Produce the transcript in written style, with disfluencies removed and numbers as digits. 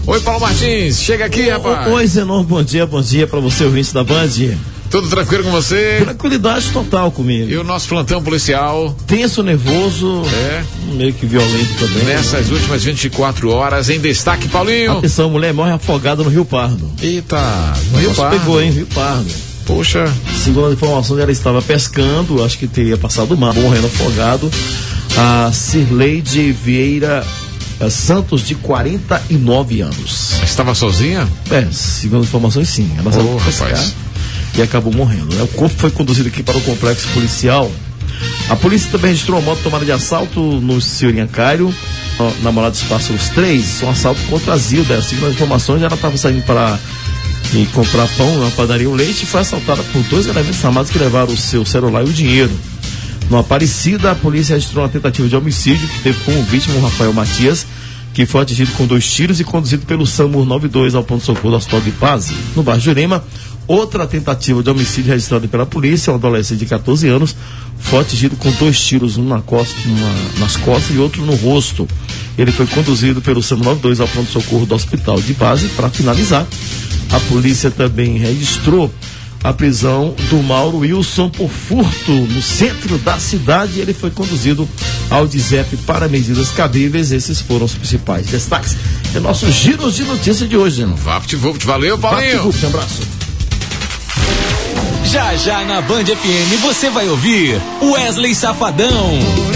Oi, Paulo Martins, chega aqui, rapaz. Oi, Zenon, bom dia pra você, ouvinte da Band. Tudo tranquilo com você? Tranquilidade total comigo. E o nosso plantão policial? Tenso, nervoso, meio que violento também. Nessas últimas 24 horas, em destaque, Paulinho. Atenção, mulher morre afogada no Rio Pardo. Eita, no Rio Pardo. Pegou, hein, Rio Pardo. Poxa. Segundo a informação, ela estava pescando, acho que teria passado o mar, morrendo afogado. A Cirleide Vieira Santos, de 49 anos. Estava sozinha? Segundo informações, sim. Ela saiu pescar, rapaz. E acabou morrendo, né? O corpo foi conduzido aqui para o complexo policial. A polícia também registrou uma moto tomada de assalto no Senhorinha Cário, na Morada dos Pássaros 3, um assalto contra a Zilda. Segundo as informações, ela estava saindo para comprar pão na padaria, um leite, e foi assaltada por 2 elementos armados que levaram o seu celular e o dinheiro. No Aparecida, a polícia registrou uma tentativa de homicídio que teve como vítima o Rafael Matias, que foi atingido com 2 tiros e conduzido pelo SAMUR 92 ao ponto-socorro do Hospital de Paz. No bairro Jurema, outra tentativa de homicídio registrada pela polícia, um adolescente de 14 anos, foi atingido com 2 tiros, um nas costas e outro no rosto. Ele foi conduzido pelo SAMUR 92 ao ponto-socorro do Hospital de Base. Para finalizar, a polícia também registrou a prisão do Mauro Wilson por furto no centro da cidade. Ele foi conduzido ao DIZEP para medidas cabíveis. Esses foram os principais destaques. É nosso giro de notícias de hoje, né? VaptVupt, valeu, Paulinho. VaptVupt, um abraço. Já na Band FM você vai ouvir Wesley Safadão.